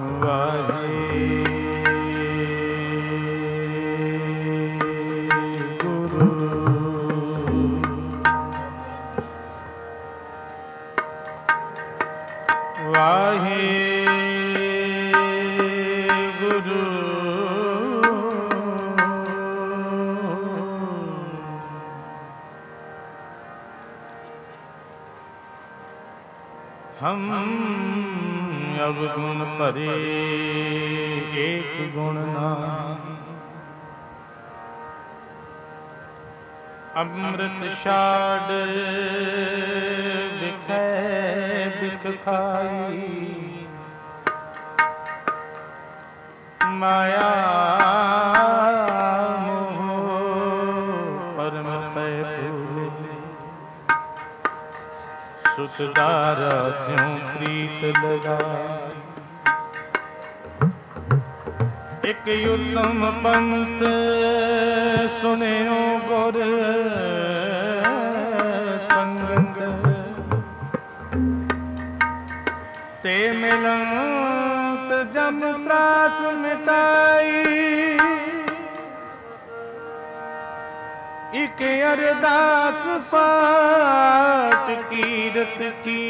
हम अवगुण भरे एक गुण नाम, अमृत छाड़ बिखै बिख खाई, माया सुतदारा स्यों प्रीत लगा। एक उत्तम पंथ सुनियो गुर संगत, ते मिलंत जम त्रास मिटाई। इक अरदास पाठ कीरत की,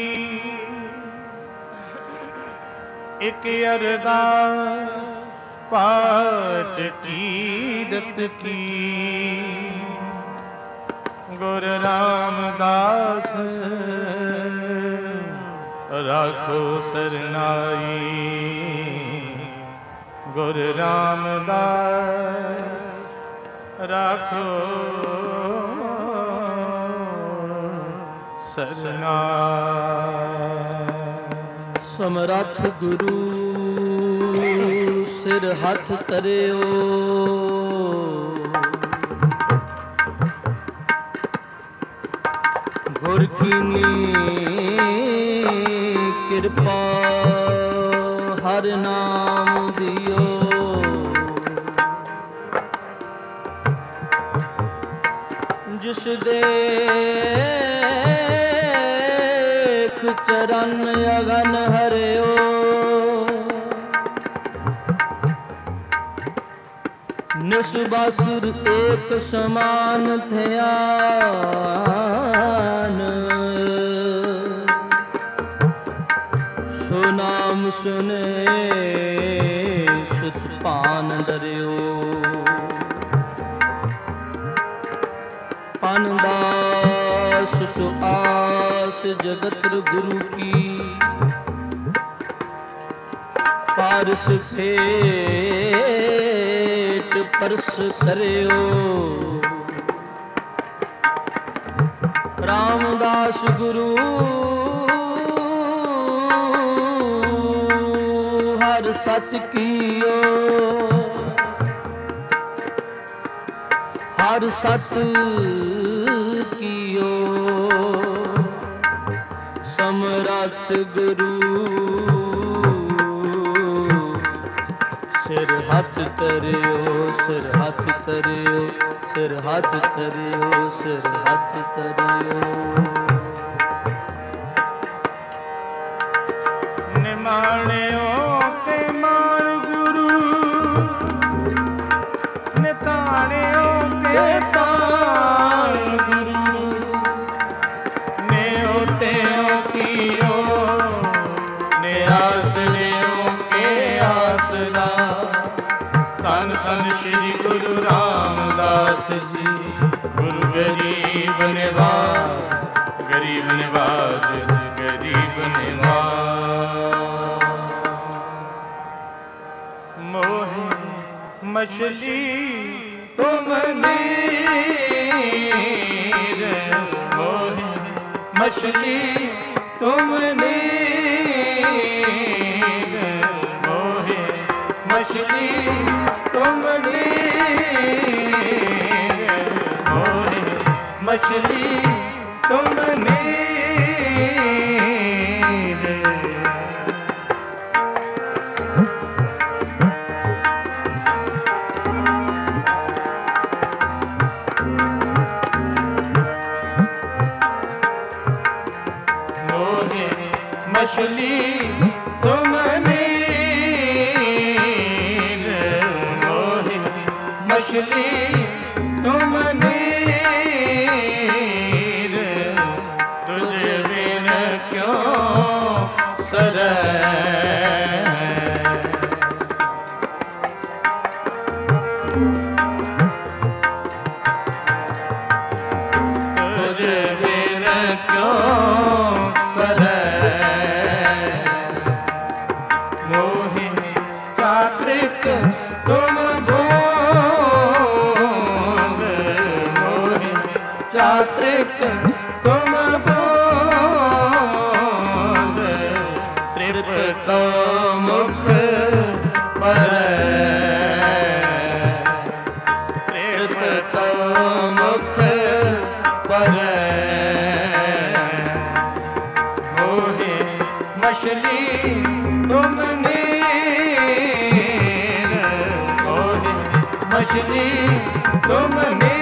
इक अरदास पाठ कीरत की। गुरु रामदास राखो सरनाई, गुरु रामदास राखो सरनाई। समरथ गुरु सिर हथ तरियो, गुर कीनी कृपा हर नाम दियो। जिस देख चरण अगन हरियो, निस्बासुर एक समान ध्यान। सो नाम सुने सुत पान डरियो, पानदास सुआस जगत गुरु की। पारस फेट परस करियो, रामदास गुरु हर सत कियो। हर सत कियो, समरथ गुरु सिर हथ तरियो, सिर हथ तरियो, सिर हथ तरियो, सिर हथ तरियो। निमाणियो के मान गुरु, निताणियो के तान गुरु। ने ओतेयो कियो, ने आसरियो के आसरा। धन धन श्री गुरु रामदास जी, गुरु गरीब निवाज, गरीब निवाज, गरीब निवाज। मोहे मछली तुम नीर, मोहे मछली तुम नीर, मोहे मछली तुम नीर, मोहे मछली तुम नीर। मोहे मछली तुम नीर, मछली तुम नीर, तुझ बिन क्यों सरे। तुझ बिन क्यों सरे, मोहि चात्रिक तुम भोग, मोहि चात्रिक तुम भोग, तृप्त मुख परै, तृप्त मुख परै। मोहि मछली तुम नीर, मोहि मछली तुम नीर।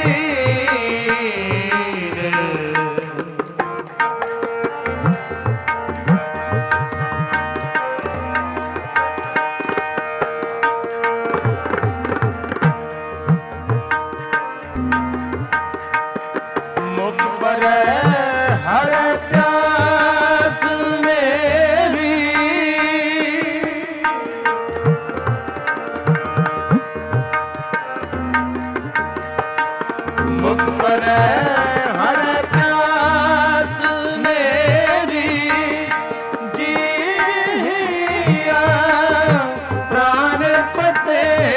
मुख पर हर प्यास मेरी, मुख पर हर प्यास मेरी, जिया प्राण पते।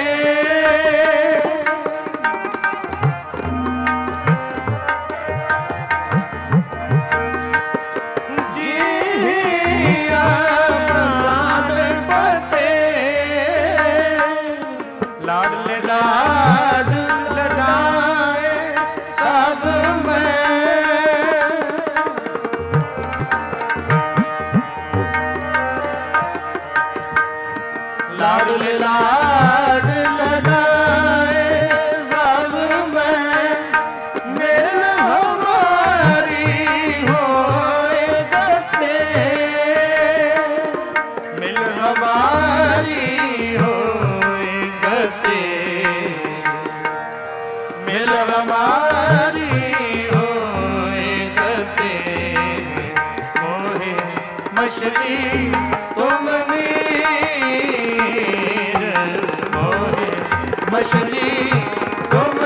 लाड लाड लड़ाए सब में, लाड लाड लड़ाए सब में, मिल हमारी होए गते, मिल हमारी होए गते, मिल हमारी होए गते। मोहि मछली तुम नीर, मोहि मछली तुम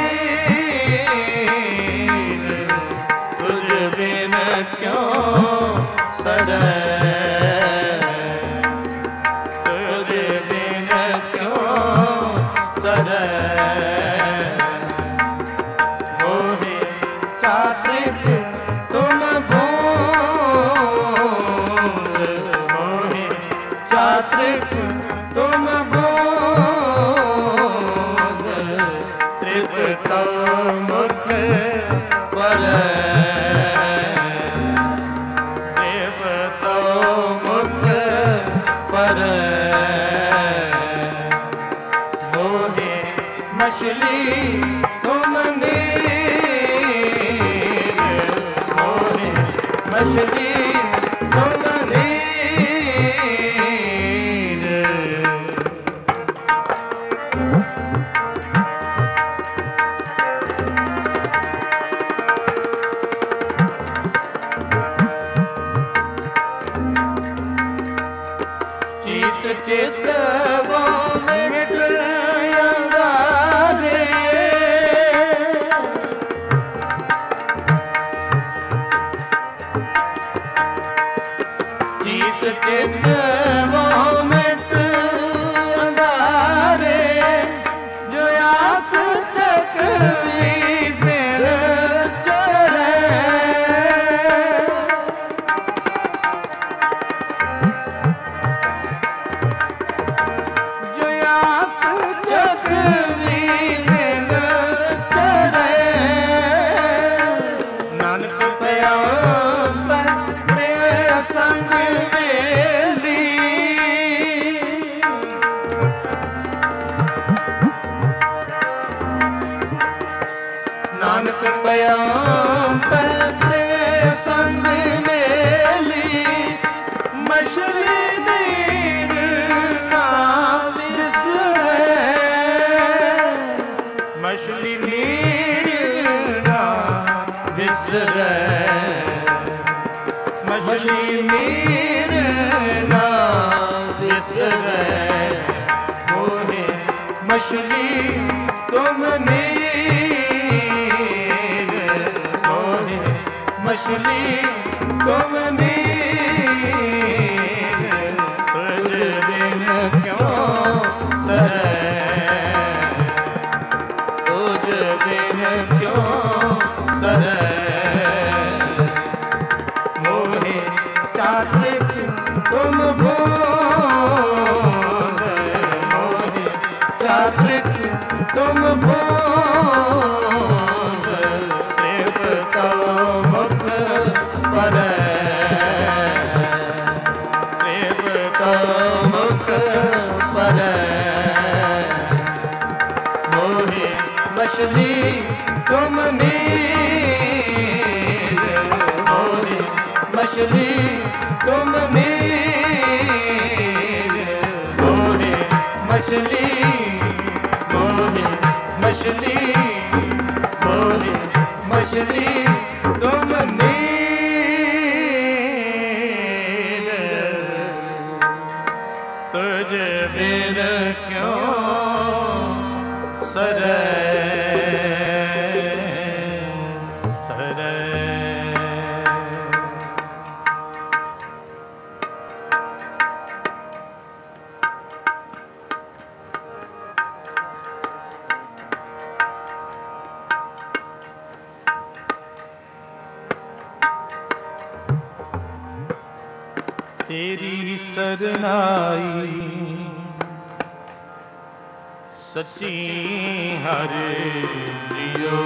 नीर, तुझ बिन क्यों सरे, तुझ बिन क्यों सरे। मोहि चात्रिक तुम भोग, मोहि चात्रिक तुम भोग, तृप्त मुख परै, तृप्त मुख परै। मोहि मछली तुम नीर, मोहि मछली तुम नीर। चीत चित वो मिट अंगारे, चीत चित वो मिट अंगारे, जो आस चकवी फिर चढ़े, जो आस चकवी फिर चढ़े। नानक पया मेरा संग वेली, नानक पया मेरा संग वेली, मछली नीर ना बिसरे, मछली तुम नीर तुझ बिन क्यों सहे तुझ बिन क्यों सहे मोहे चात्रिक तुम बूंद मोहे चात्रिक तुम बूंद तृप्त मुख पर तृप्त मुख पर मोहे मछली तुम नीर मोहे मछली तुम नीर मोहे मछली मोहे मछली मोहे मछली तुम नीर तुझ बिन क्यों सरे सरे तेरी सरनाई सच्ची हर जियो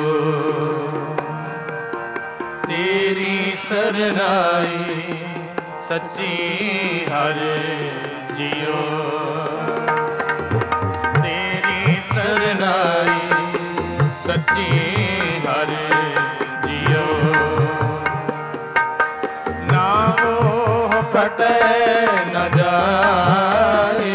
तेरी सरनाई सच्ची हर जियो तेरी सरनाई सच्ची हर जियो ना वो कटे न जाए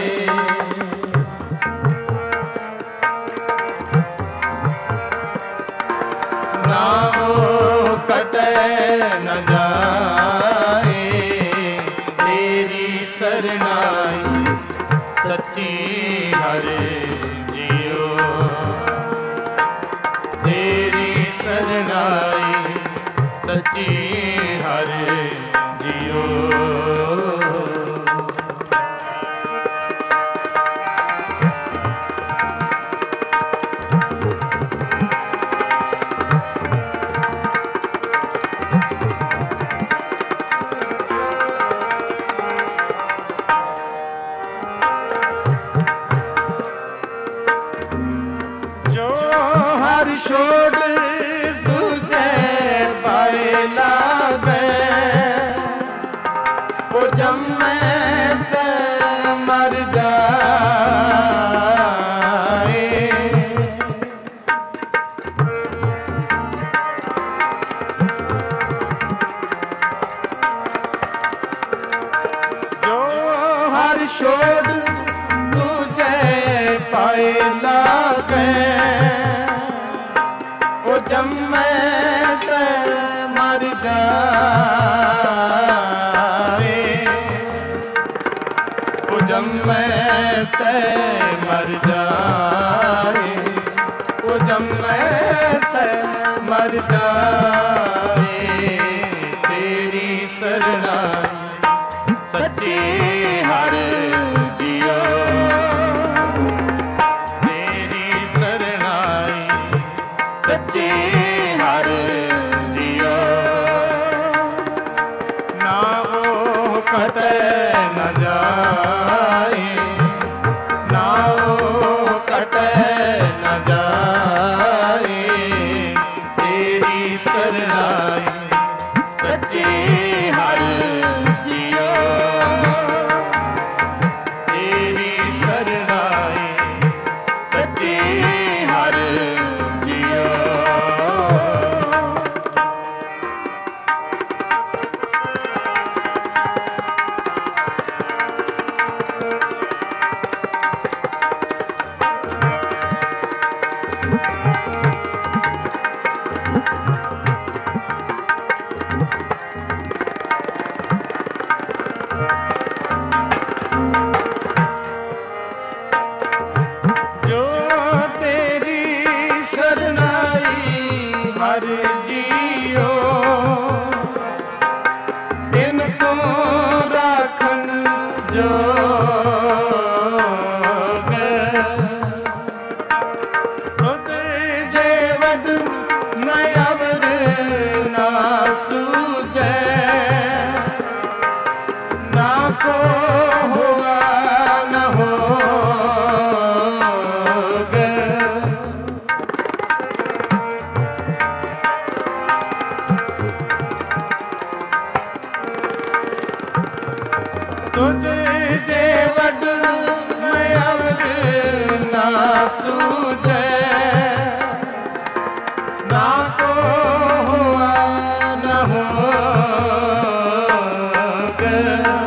ना वो कटे न जाए तेरी सरनाई सच्ची हर जियो तेरी सरनाई सच्ची हर जियो जो हर छोड़ तुझे पाए लागे वो जब मैं ते मर जाए जो हर छोड़ तुझे पाए लागे वो जब मैं ते मर जाए वो जब मैं ते मर जाए वो जब मैं ते मर जाए तेरी सरनाई सच्ची हर जियो तेरी सरनाई सच्ची हर जियो ना वो कटे न जाए ना वो कटे न जाए तेरी सरनाई सच्ची हर जियो तेरी सरनाई सच्ची हर जियो जोग तुद जे वड मैं अवर ना सूझे ना को हुआ न होगे तुद जे वड मैं अवर ना सूझे ना को हुआ न होगे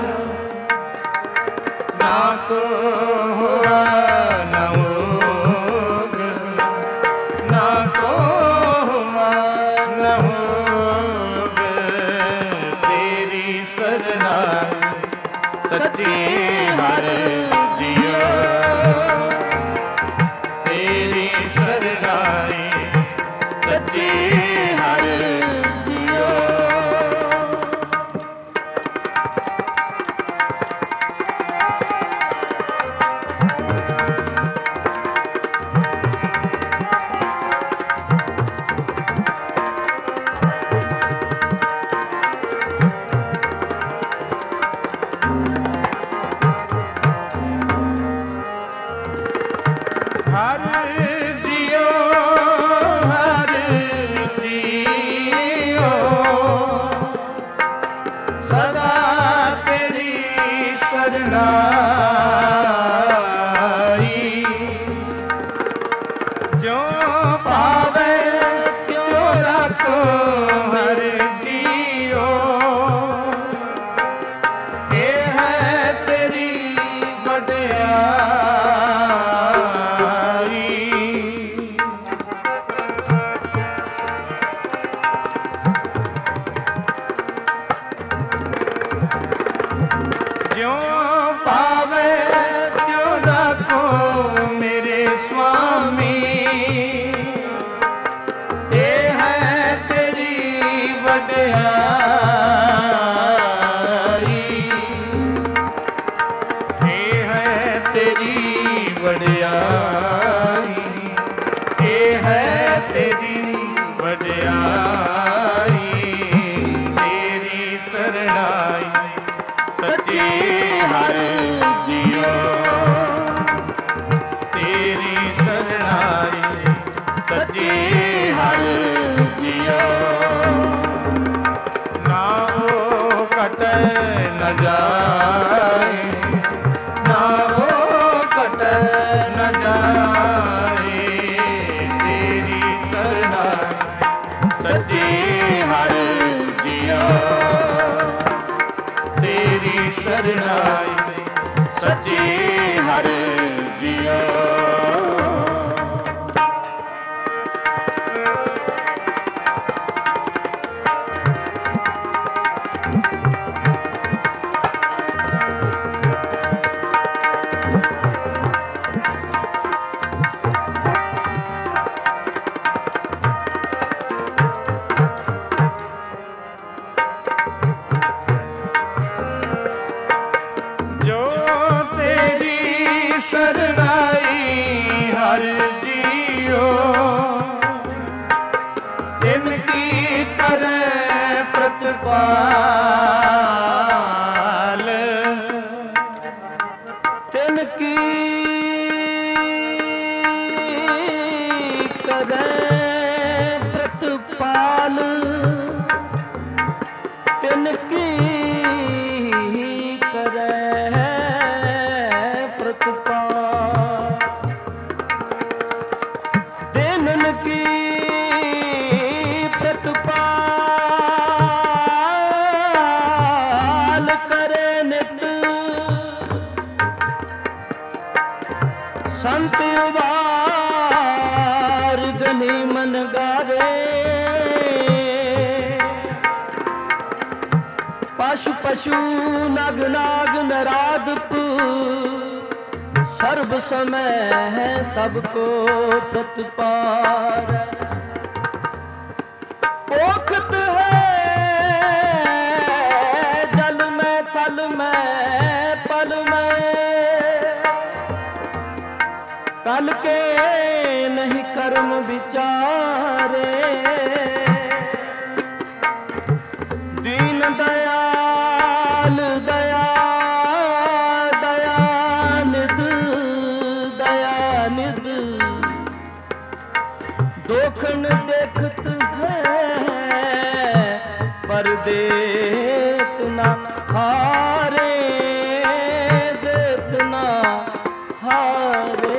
ना को हुआ न होगे ना को हुआ न होगे तेरी सरना सच्ची हर जियो तेरी सरनाई सच्ची हर जियो हर जियो हर जियो सदा तेरी सरनाई जो पावे त्यों रखो हर जियो ये है तेरी वड्याई ज्यों पावे त्यों रखो मेरे स्वामी ये है तेरी वड्याई ये है तेरी वड्याई ये है तेरी वड्याई तेरी सरनाई सच्ची हर जियो तेरी सरनाई सच्ची हर जियो ना हो कटे न जाए ना हो कटे न जाए तेरी सरनाई सच्ची हर जियो तेरी सरनाई सच्ची हर जियो जो तेरी सरनाई हर जियो तिनकी तरह प्रतिपाल तिनकी तरह प्रतिपाल तिनकी दिनन की प्रतिपाल करे नित संत उबार गनी मन गारे पशु पशु नग नाग नरादप सर्व समय है सबको प्रतिपार पोखत है जल में थल में पल पर देत ना हारे, देत ना हारे।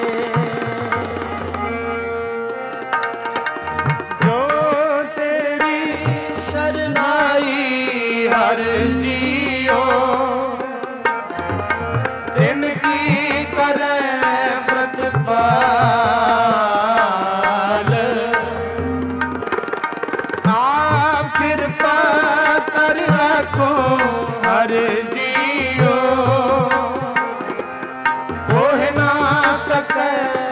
जो तेरी शरनाई हर जियो, तिनकी करे प्रतिपाल। आप कृपा कर रखो हर जियो, कोह ना सके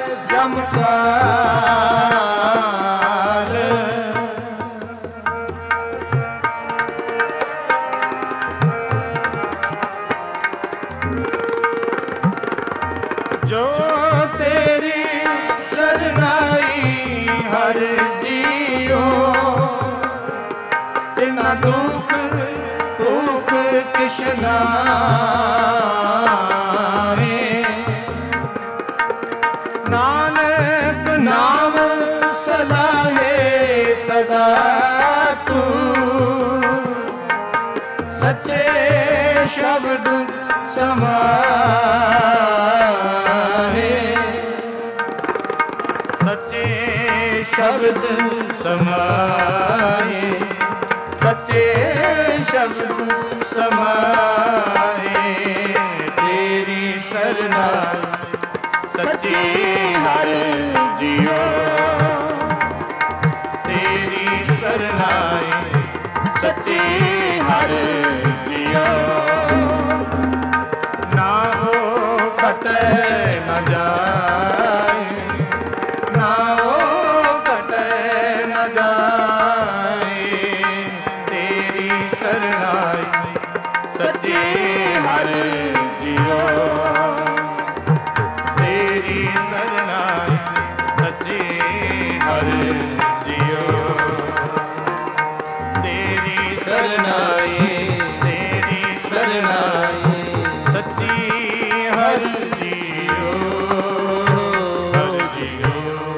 जमकाल। जो तेरी शरनाई हर जियो, तिना दुख दुख किशना नानक नाम सदा है सदा तू, सच्चे शब्द समाए, सच्चे शब्द समाए, सच्चे शब्द समाए। तेरी शरणाई सच्ची हर जियो, तेरी शरणाई सच्ची हर जियो। ना हो कटे न जाए, ना हो कटे न जाए। तेरी शरणाई सच्ची हर जियो, तेरी शरणाई सच्ची हर जियो। तेरी शरणाई, तेरी शरणाई सच्ची हर जियो, हर जियो।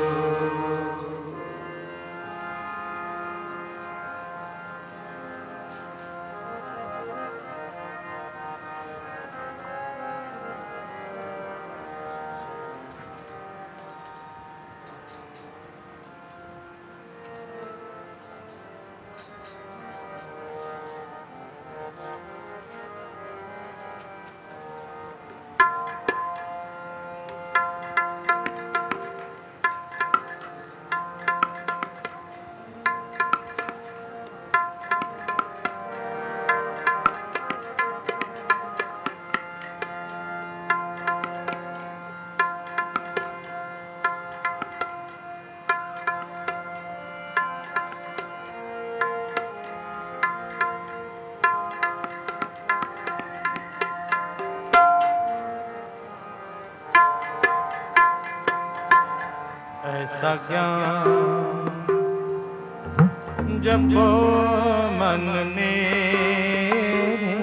ऐसा ज्ञान जपो मन में,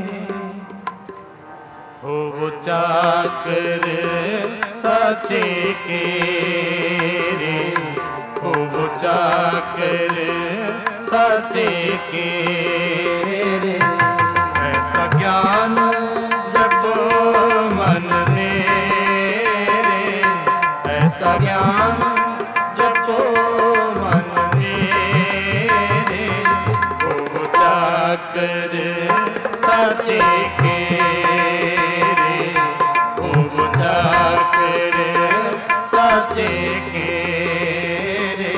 हो वो चाकर साचे के रे, हो वो चाकर साचे के रे। ऐसा ज्ञान जपो मन में रे, ऐसा ज्ञान जपो मन मेरे, हो चाकर साचे के रे, हो चाकर साचे के रे।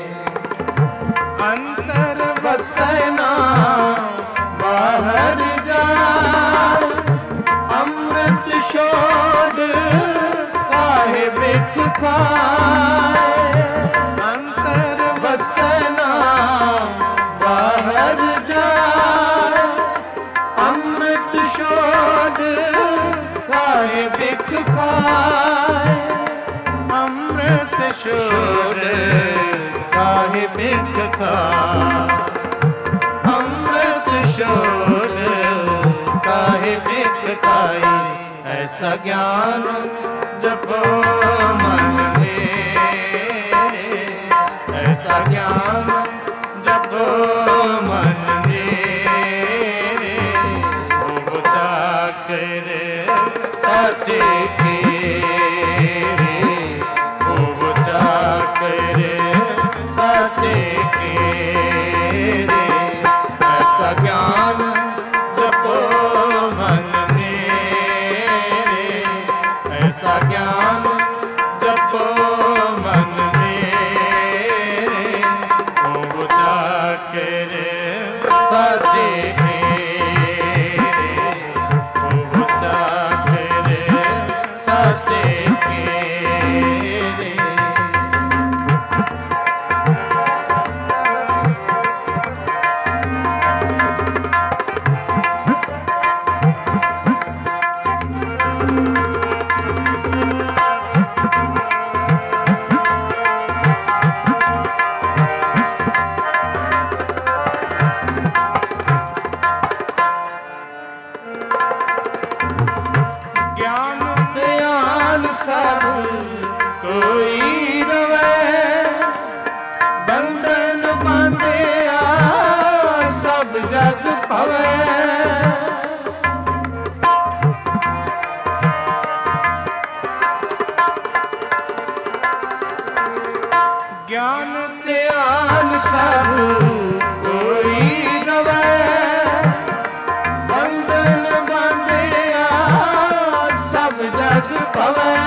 अंतर बसना बाहर जाए, अमृत शोध काहे बिख खाए। अंतर बसना बाहर जाए, अमृत शोध काहे बिख खाए। अमृत शोध काहे बिख खाए, अमृत शोध काहे बिख खाए। ऐसा ज्ञान जपो मन मेरे, ऐसा ज्ञान जपो मन मेरे। साचे केरे खूब चाकरे साचे केरे ऐसा ज्ञान जपो मन मेरे ऐसा ज्ञान जपो मन मेरे खूब चाकरे साचे ज्ञान ध्यान सब कोई रवै बंधन बंधिया सब जग पवै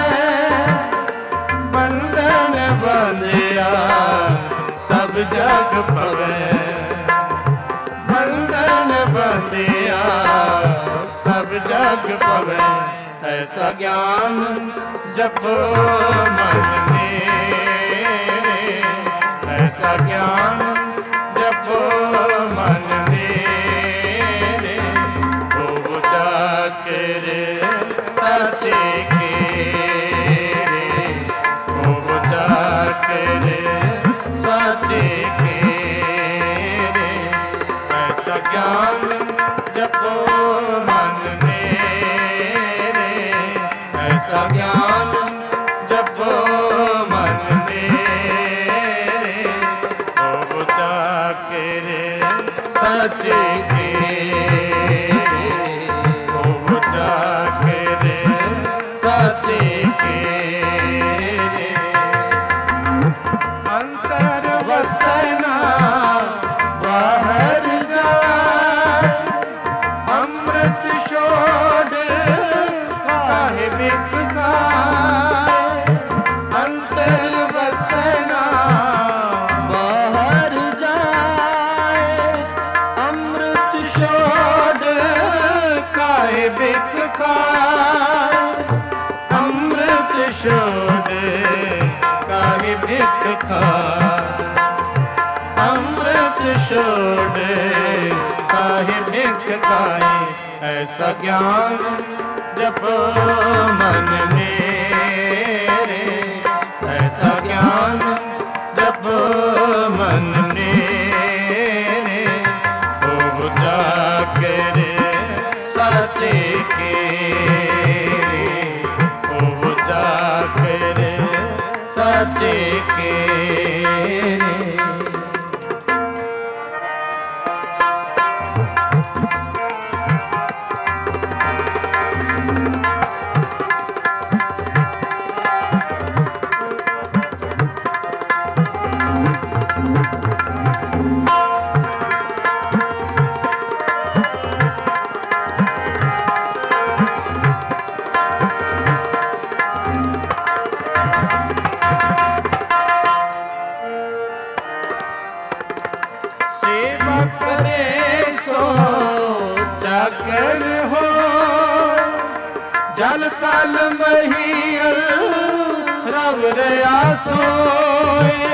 बंधन बंधिया सब जग पवै बंधन बंधिया सब जग पवै ऐसा ज्ञान जपो मन मेरे ऐसा ज्ञान जपो मन मेरे खूब चाकरे साचे केरे खूब चाकरे साचे केरे ऐसा ज्ञान जपो मन मेरे ऐसा ज्ञान जपो मन मेरे खूब चाकरे साचे केरे खूब चाकरे साचे केरे अंतर वसना बाहर जाए अमृत छोड़ काहे बिक खाए अंतर वसना बाहर जाए अमृत छोड़ काहे बिक खाए अमृत छोड़ काहे बिक खाए अमृत छोड़ काहे बिक खाए ऐसा ज्ञान जपो मन मेरे ऐसा ज्ञान जपो मन मेरे खूब चाकरे साचे केरे खूब चाकरे साचे केरे जल तल महियल रब रया सोए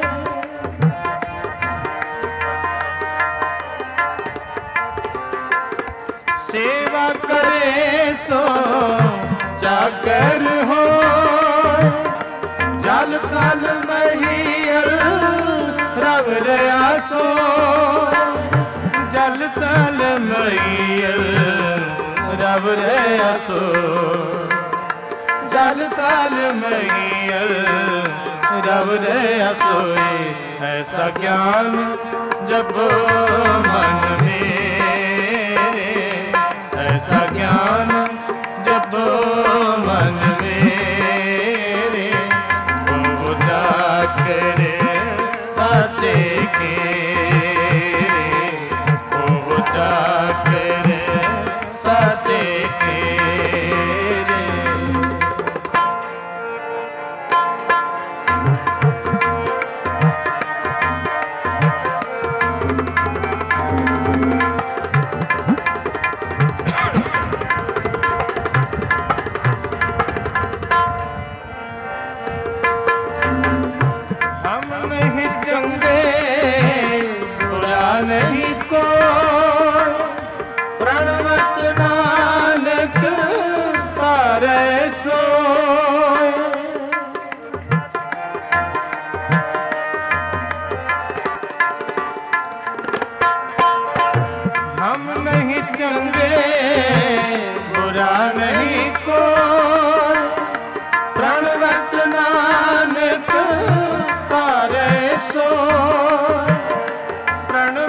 सेवा करे सो जागर हो जल तल महियल रब रया सोए जल तल महियल रब रया सो जल तल महियल रब रया सोए ऐसा ज्ञान जपो मन मेरे ऐसा ज्ञान जपो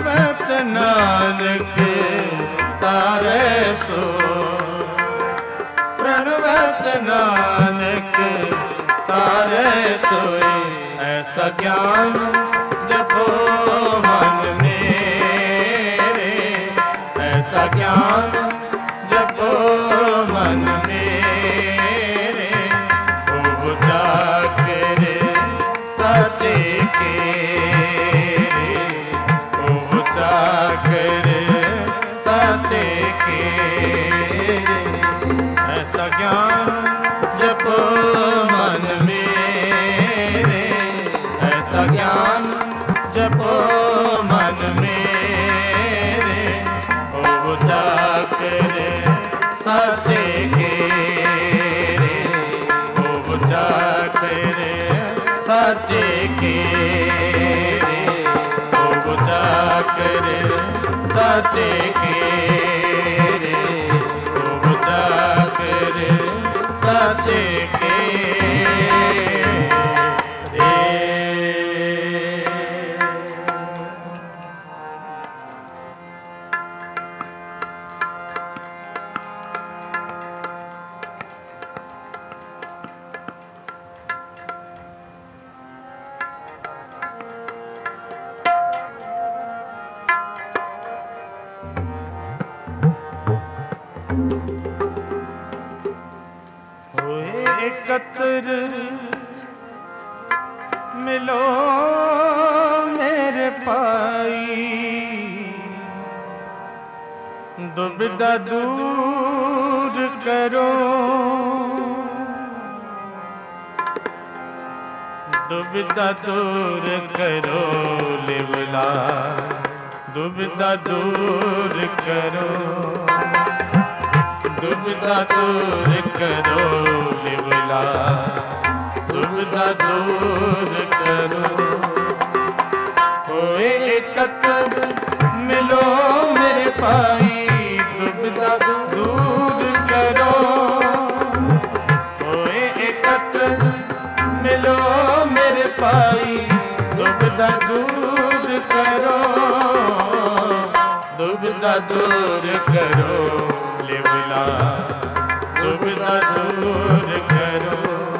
प्रणवत नानक तारे सो, प्रणवत नानक तारे सोए। ऐसा ज्ञान जपो मन मेरे, ऐसा ज्ञान जपो मन मेरे। ओ जाकर सत्य के, ओ जाकर सत्य के। ऐसा ज्ञान जपो मन मेरे, ऐसा ज्ञान जपो मन मेरे। ओ जाकर सत्य के, ओ जाकर सत्य के, ओ जाकर सत्य के, ओ जाकर सत्य के। एकत्र मिलो मेरे पाई, दुविधा दूर करो, दुविधा दूर करो लिवला, दुविधा दूर करो, दुविधा दूर करो लिवला, दुविधा दूर करो। होए एकत्र मिलो मेरे पाई, दुविधा दूर करो। होए एकत्र मिलो मेरे पाई, दुविधा दूर करो, दुविधा दूर करो लिवला, दुविधा दूर करो,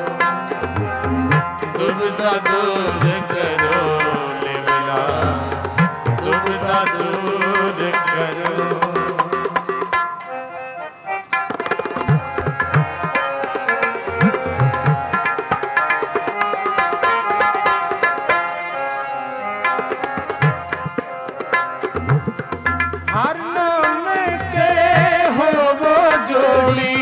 दुविधा दूर करो लिवला, दुविधा दूर करो। हर नाम के हो वो जोड़ी,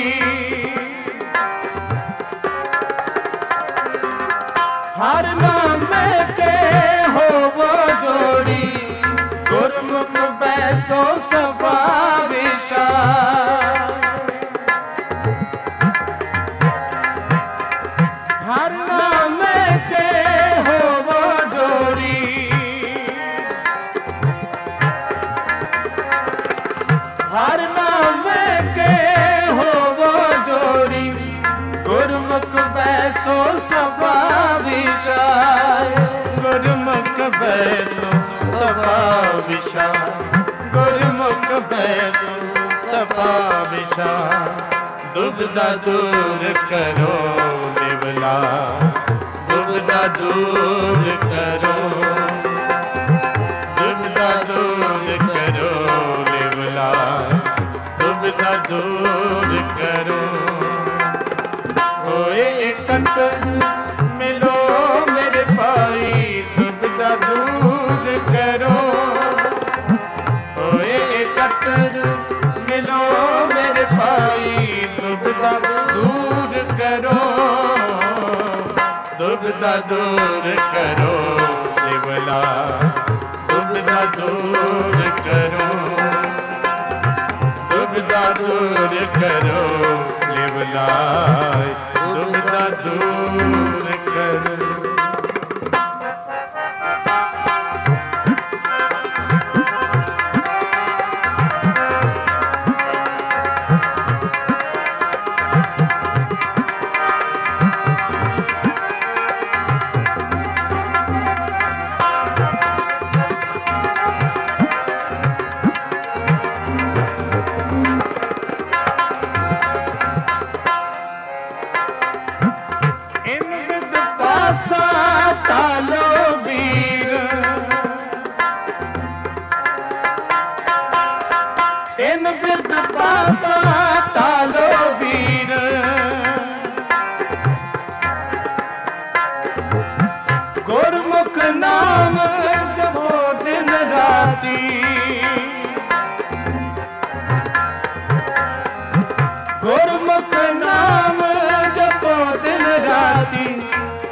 हर नाम के हो वो जोड़ी, गुरमुख बैसो सफा विशाल। हर नाम के हो वो जोड़ी, हर नाम के हो वो जोड़ी, गुरमुख बैसो सफा विशाल, गुरमुख बैसो सफा विशाल, गुरमुख बैसो सफा विशाल। दुविधा दूर करो लिवला, दुविधा दूर करो, दुविधा दूर करो लिवला, दुविधा दूर करो। होए एकत्र मिलो मेरे पाई, दुविधा दूर करो। होए एकत्र मिलो मेरे पाई, दुविधा दूर करो, दुविधा दूर करो लिवला, दुविधा दूर करो, दुविधा दूर करो लिवला, दुविधा दूर करो।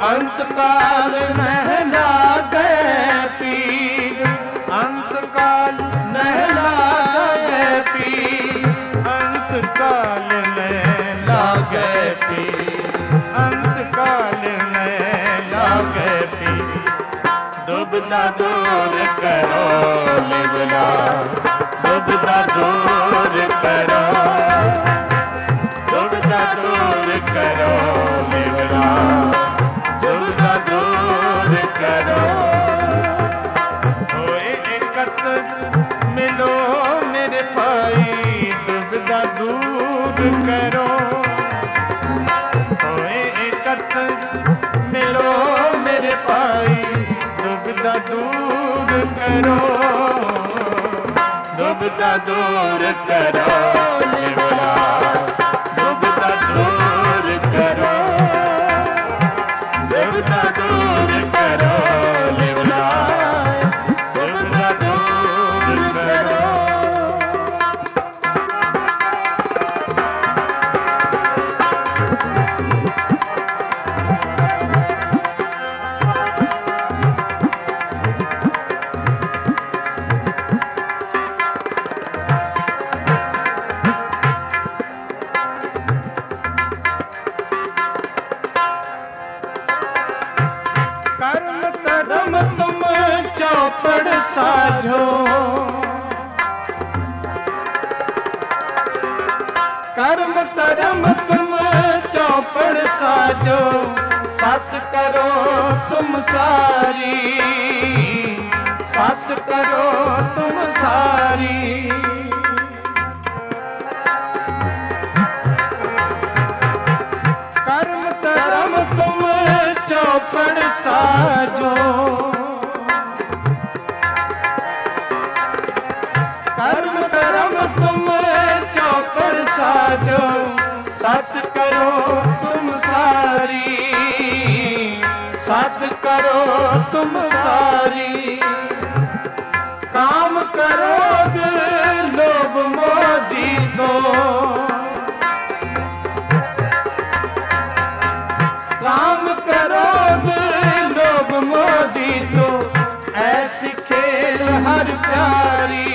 अंत काल नह लागे पीर, अंत काल नह लागे पीर, अंत काल नह लागे पीर, अंत काल नह लागे पीर। दुबदा दूर करो लिवला, दुबदा दूर करो, दुबदा दूर करो लिवला, दुबदा दूर करो। होए एकत्र मिलो मेरे भाई, दुबदा दूर करो। होए एकत्र मिलो मेरे भाई, दुबदा दूर करो, दुबदा दूर करो लिवला, दुबदा दूर करो, दुबदा दूर करो लिवला, दुबदा दूर करो। कर्म कर्म तुम चौपड़ साझो, कर्म कर्म तुम चौपड़ साझो, सत करो तुम सारी, सत करो तुम सारी। कर्म कर्म तुम चौपड़ साजो, कर्म कर्म तुम चौपड़ साजो, सत करो तुम सारी, सत करो तुम सारी। काम करोग लोभ मोदी दो, काम करोगे लोभ मोदी तो, ऐसी खेल हर प्यारी,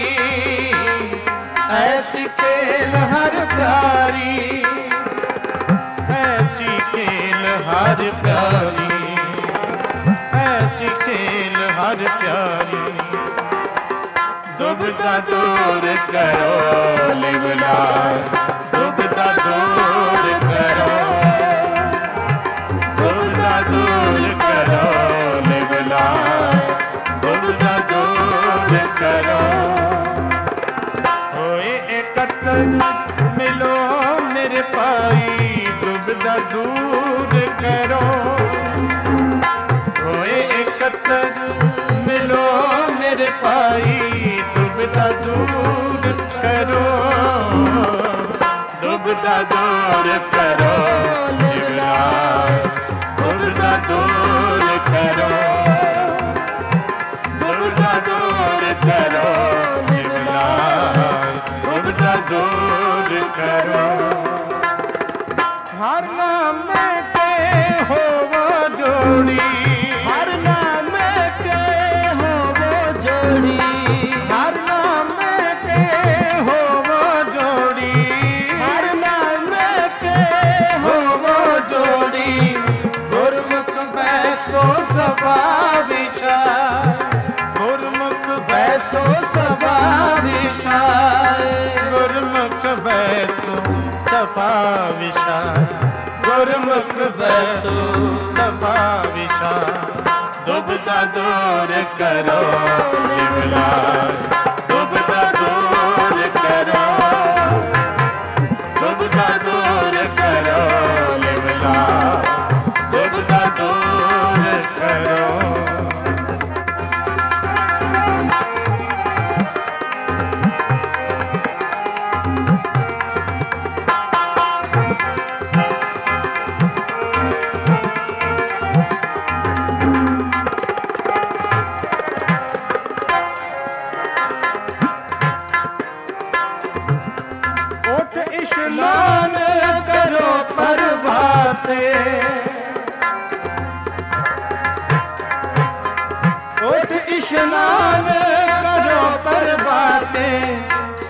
ऐसी खेल हर प्यारी, ऐसी खेल हर प्यारी, ऐसी खेल हर प्यारी। दुबदा दूर करो लिवला, दुबदा दूर करो, दुबदा दूर करो लिवला, दुबदा दूर करो। होए एकत्र मिलो मेरे भाई, दुबदा दूर करो। होए एकत्र मिलो मेरे भाई, दुबदा दूर करो, दुबदा दूर करो लिवला, दुबदा दूर करो, दुबदा दूर करो लिवला, दुबदा दूर करो। हर नाम के हो वो जोड़ी, हर नाम के हो वो जोड़ी, हर नाम के हो वो जोड़ी, हर नाम के हो वो जोड़ी। गुरमुख बैसो सभा विशाल, गुरमुख बैसो सभा विशाल, गुरमुख बैसो सभा विशाल, गुरमुख बैसो सभा विशाल। दुबदा दूर करो लिवला, दुबदा दूर करो, दुबदा दूर करो लिवला, दुबदा दूर करो।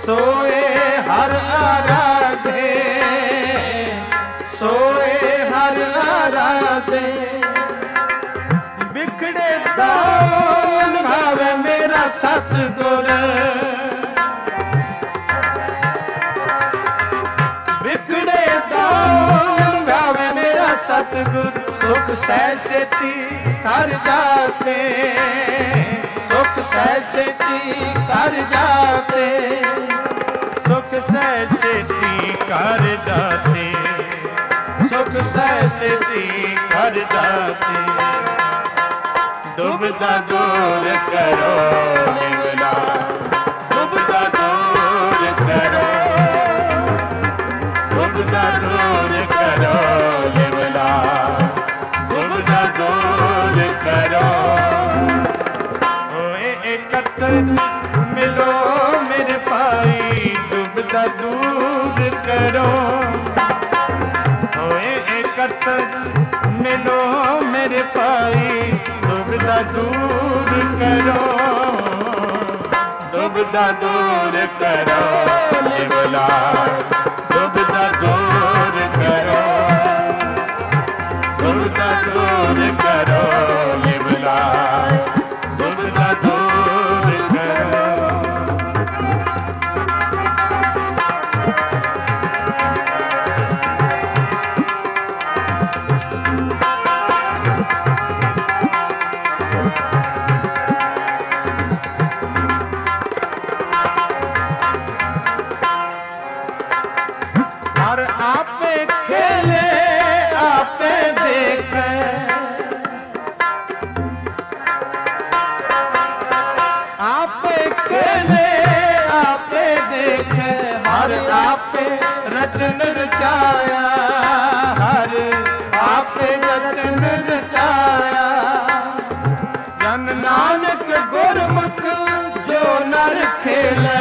सोए हर आराधे, सोए हर आराधे। बिखड़े दान भावे मेरा सतगुर, बिखड़े दान भावे मेरा सतगुर। सुख सहसेती कर जाते, सुख सहसेती कर जाते, सुख सहसेती कर जाते, सुख सहसेती कर जाते। दुविधा दूर करो निवला, दुविधा दूर करो, दुविधा दूर करो निवला, दुविधा दूर करो। ओए एकत्र मिलो मेरे भाई, दुविधा दूर करो। ओए एकत्र मिलो मेरे भाई, दुविधा दूर करो, दुविधा दूर करो निवला, दुविधा दूर करो, दुविधा दूर करो निवला, दुविधा दूर करो। और आपे खेले आपे देखे, आपे खेले आपे देखे। हर आपे रचन रचाया, हर आपे रचन रचाया। जन नानक गुरमुख जो नर खेले,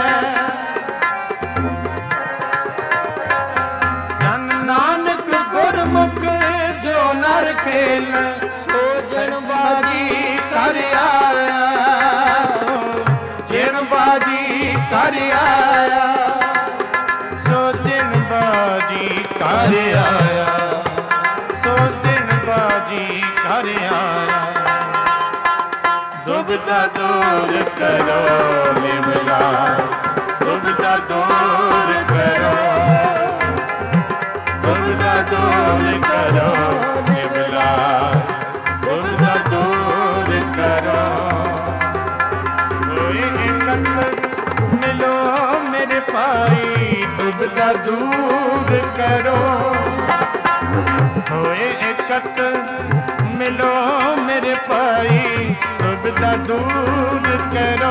जन नानक गुरमुख जो नर खेल। सो जनबाजी कर आया, सो जनबाजी कर आया, सो जनबाजी कर आया, सो जनबाजी कर आया। दुविधा दूर करो निवला, दुविधा दूर करो, दुविधा दूर करो निवला, दुविधा दूर करो। ओए एकत्र मिलो मेरे भाई, दुविधा दूर करो। ओए एकत्र मिलो मेरे भाई, दुविधा दूर करो,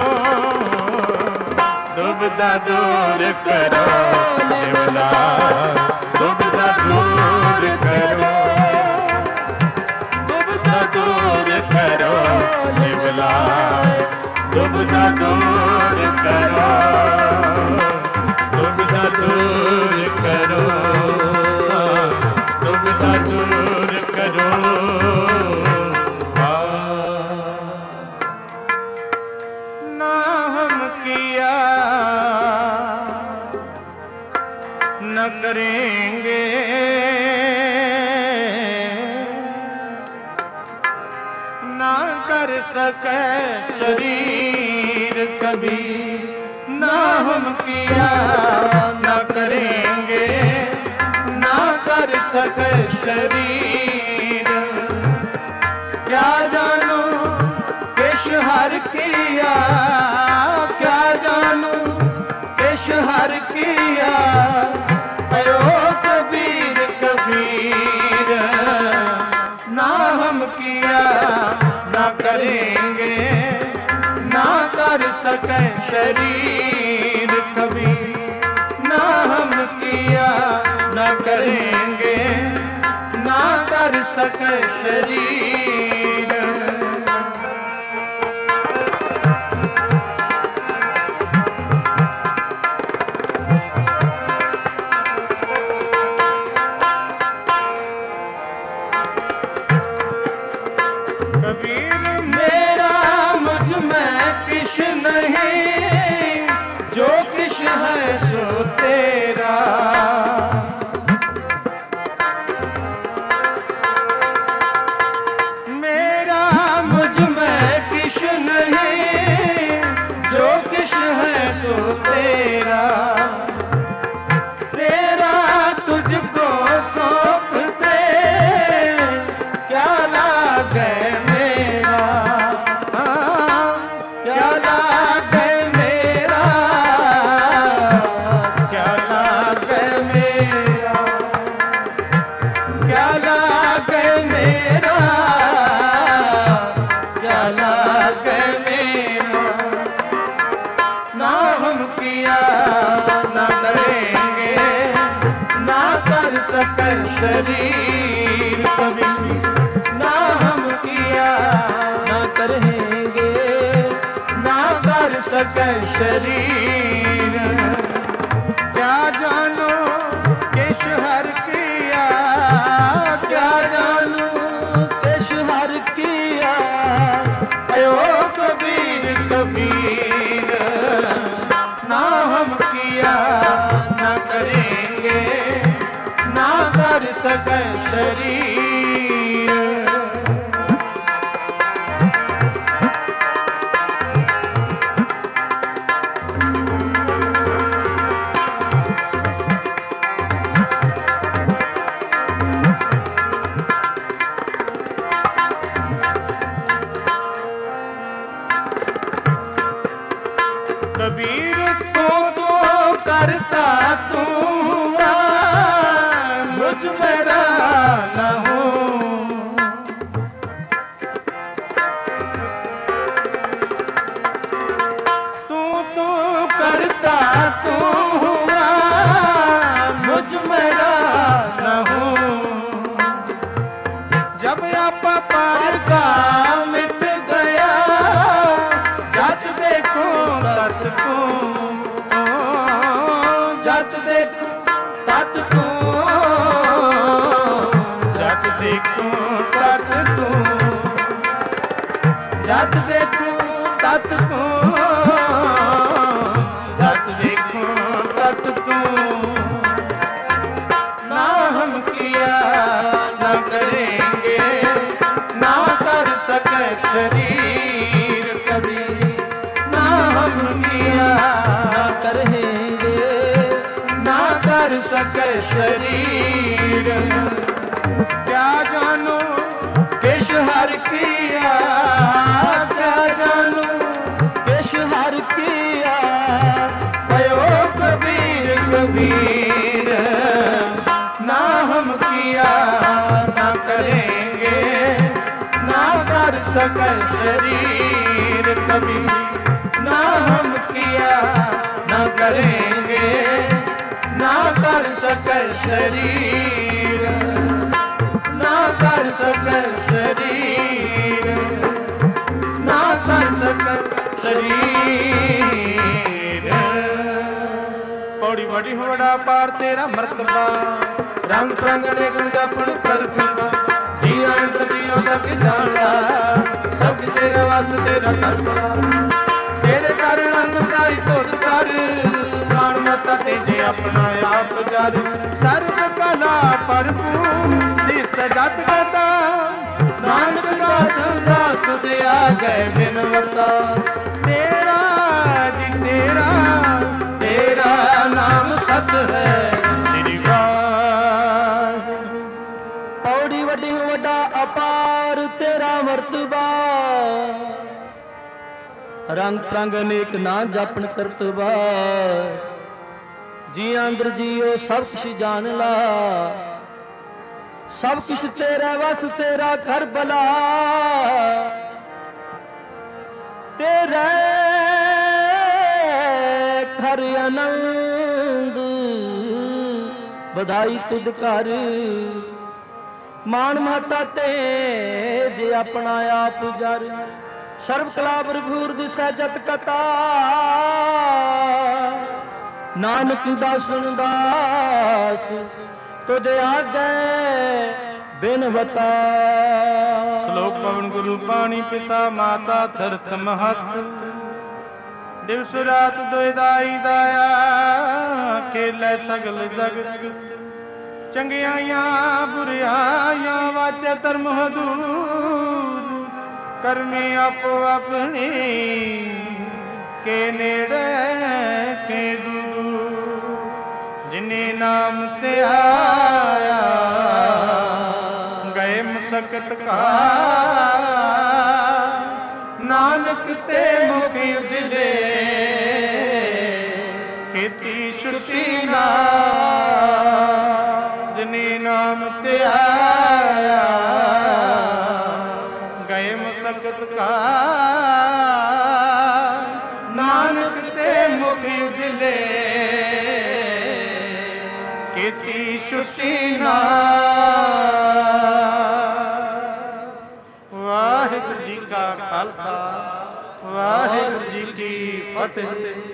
दुविधा दूर करो निवला, दुविधा दूर करो, दुविधा दूर करो निवला, दुविधा दूर करो, दुविधा दूर करो, दुविधा दूर करो। ना हम किया न करेंगे, ना कर सके शरीर कभी। ना हम किया न करेंगे, ना कर सके शरीर। क्या जानू किश हर किया, क्या जानू किश हर किया। अयो कबीर कबीर, ना हम किया ना करेंगे, ना कर सके शरीर कभी। ना हम किया ना करेंगे, ना कर सके शरीर। कबीर मेरा मुझ में किश नहीं, जो किश किया न करेंगे, ना कर सके शरीर कभी, ना हम किया ना करेंगे, ना कर सके शरीर। क्या जानो किस हर किया, क्या जानो किस हर किया, अयो कबीर कबीर, ना हम किया ना करेंगे, ना कर सके शरीर। कबीर तो करता तू मुझ मेरा न हो, तू करता तू मुझ मेरा न हो। जब आपा पार का मिट गया, जब देखो तत को, जब देखो तत को, जब देखो तत को, जब देखो तत को, जब देखो तत को, ना हम किया ना करेंगे, ना कर सके शरीर कभी, ना हम किया ना करेंगे, ना कर सके शरीर। क्या जानो किस हर किया, क्या जानो किस हर किया, भयो कबीर कबीर, ना हम किया ना करेंगे, ना कर सके शरीर कभी, ना हम किया ना करेंगे, ना कर सके शरीर, ना कर सके शरीर, ना कर सके शरीर। पौड़ी बड़ी हो बड़ा पार तेरा मर्तबा, रंग रंग अनेक जापन कर फिरवा, जी अनंत जियो सब जाना, सब तेरे वास तेरा करवा, तेरे कारण अंगताई तोत कर, प्राण माता तेजे अपना आप जर, सर्व कला भरपूर दिस जत गता, नानक दास दास तुझे आ गए बिनवता। तेरा जी तेरा, तेरा नाम सत है श्री वाहिगुरू। पौड़ी वड्डी वड्डा अपार तेरा मर्तबा, रंग प्रंग अनेक ना जापन करतबा, जी अंदर जियो सब कुछ जान ला, सब कुछ तेरा वस तेरा घर भला, तेरे घर आनंद बधाई तुद कर, मान माता तेज अपना आप जर, सर्व कला भरपूर दिसै जत कथा, नानक दासुन दास तुझ आगे बिनवता। श्लोक पवन गुरु पाणी पिता माता धरत महत, दिवस रात दोਇਦਾਈ दाया, खेलै सगल जगत, चंगियाइयां बुरियाइयां वाचे धर्म हदूर, करमी आपो अपनी के नेड़े के दूर, जिने नाम ते आया गए मसकत का, नानक ते मुख उजले खेती छुट्टी ना, जिने नाम ते आया गए मसकत का, नानक ते मुख उजले ਛੁੱਟੀ ਨਾ। ਵਾਹਿਗੁਰੂ ਜੀ ਕਾ ਖਾਲਸਾ, ਵਾਹਿਗੁਰੂ ਜੀ ਕੀ ਫਤਿਹ।